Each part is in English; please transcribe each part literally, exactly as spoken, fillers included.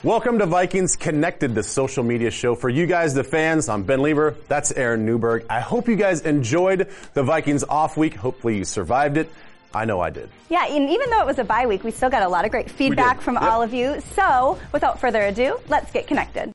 Welcome to Vikings Connected, the social media show for you guys, the fans. I'm Ben Lieber. That's Aaron Newberg. I hope you guys enjoyed the Vikings off week. Hopefully you survived it. I know I did. Yeah, and even though it was a bye week, we still got a lot of great feedback from yep. all of you. So, without further ado, let's get connected.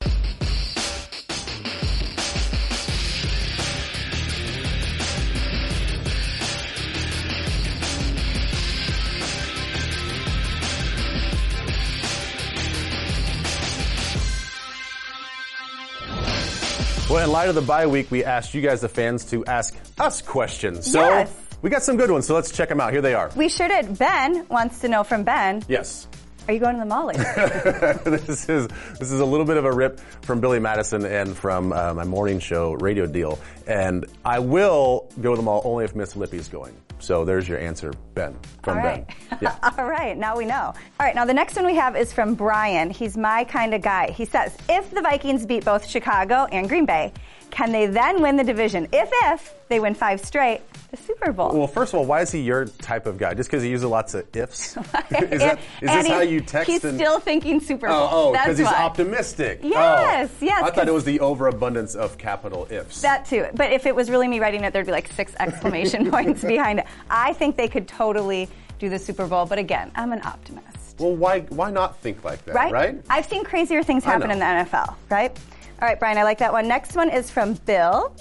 Well, in light of the bye week, we asked you guys, the fans, to ask us questions. So yes. we got some good ones, so let's check them out. Here they are. We sure did. Ben wants to know from Ben. Yes. Are you going to the mall later? this is this is a little bit of a rip from Billy Madison and from uh, my morning show radio deal. And I will go to the mall only if Miss Lippy's going. So there's your answer, Ben, from All right. Ben. Yeah. All right, now we know. All right, now the next one we have is from Brian. He's my kind of guy. He says, if the Vikings beat both Chicago and Green Bay, can they then win the division? If, if they win five straight, the Super Bowl. Well, first of all, why is he your type of guy? Just because he uses lots of ifs? is that, is and this how you text? He's and, still thinking Super Bowl. Oh, because he's why. optimistic. Yes, oh. yes. I thought it was the overabundance of capital ifs. That too. But if it was really me writing it, there'd be like six exclamation points behind it. I think they could totally do the Super Bowl, but again, I'm an optimist. Well, why why not think like that, right? right? I've seen crazier things happen in the N F L, right? All right, Brian, I like that one. Next one is from Bill.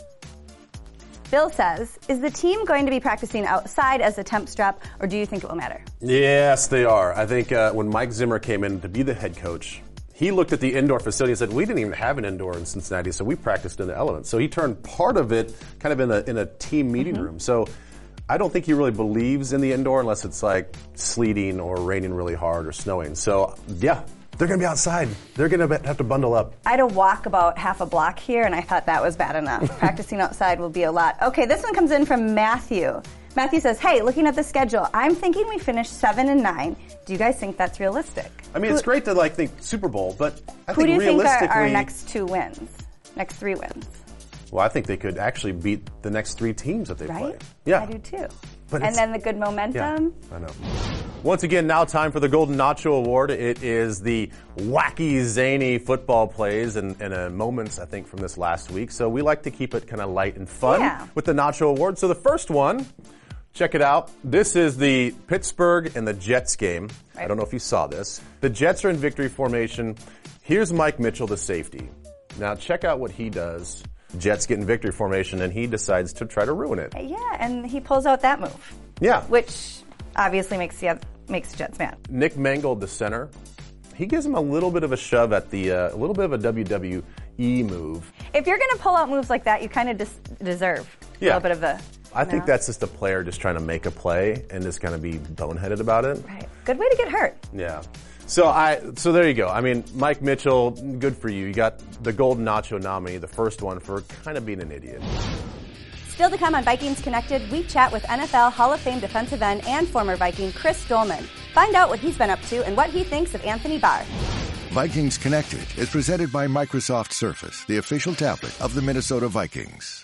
Bill says, is the team going to be practicing outside as a temp strap, or do you think it will matter? Yes, they are. I think uh, when Mike Zimmer came in to be the head coach, he looked at the indoor facility and said, we didn't even have an indoor in Cincinnati, so we practiced in the elements. So he turned part of it kind of in a, in a team meeting mm-hmm. room. So I don't think he really believes in the indoor unless it's like sleeting or raining really hard or snowing. So, yeah. They're going to be outside. They're going to have to bundle up. I had to walk about half a block here, and I thought that was bad enough. Practicing outside will be a lot. Okay, this one comes in from Matthew. Matthew says, hey, looking at the schedule, I'm thinking we finish seven and nine. Do you guys think that's realistic? I mean, who, it's great to like think Super Bowl, but I who think do you realistically, think are our next two wins? Next three wins? Well, I think they could actually beat the next three teams that they right? play. Yeah. I do too. But and then the good momentum. Yeah, I know. Once again, now time for the Golden Nacho Award. It is the wacky, zany football plays and, and uh, moments, I think, from this last week. So we like to keep it kind of light and fun yeah. with the Nacho Award. So the first one, check it out. This is the Pittsburgh and the Jets game. Right. I don't know if you saw this. The Jets are in victory formation. Here's Mike Mitchell, the safety. Now check out what he does. Jets get in victory formation, and he decides to try to ruin it. Yeah, and he pulls out that move. Yeah. Which obviously makes the, makes the Jets mad. Nick Mangold, the center, he gives him a little bit of a shove at the, uh, a little bit of a W W E move. If you're going to pull out moves like that, you kind of des- deserve yeah. a little bit of the... I think know. that's just a player just trying to make a play and just going to be boneheaded about it. Right. Good way to get hurt. Yeah. So I, so there you go. I mean, Mike Mitchell, good for you. You got the Golden Nacho nominee, the first one for kind of being an idiot. Still to come on Vikings Connected, we chat with N F L Hall of Fame defensive end and former Viking Chris Dolman. Find out what he's been up to and what he thinks of Anthony Barr. Vikings Connected is presented by Microsoft Surface, the official tablet of the Minnesota Vikings.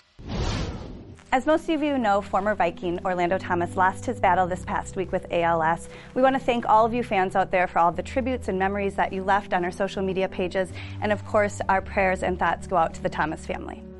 As most of you know, former Viking Orlando Thomas lost his battle this past week with A L S. We want to thank all of you fans out there for all the tributes and memories that you left on our social media pages. And of course, our prayers and thoughts go out to the Thomas family.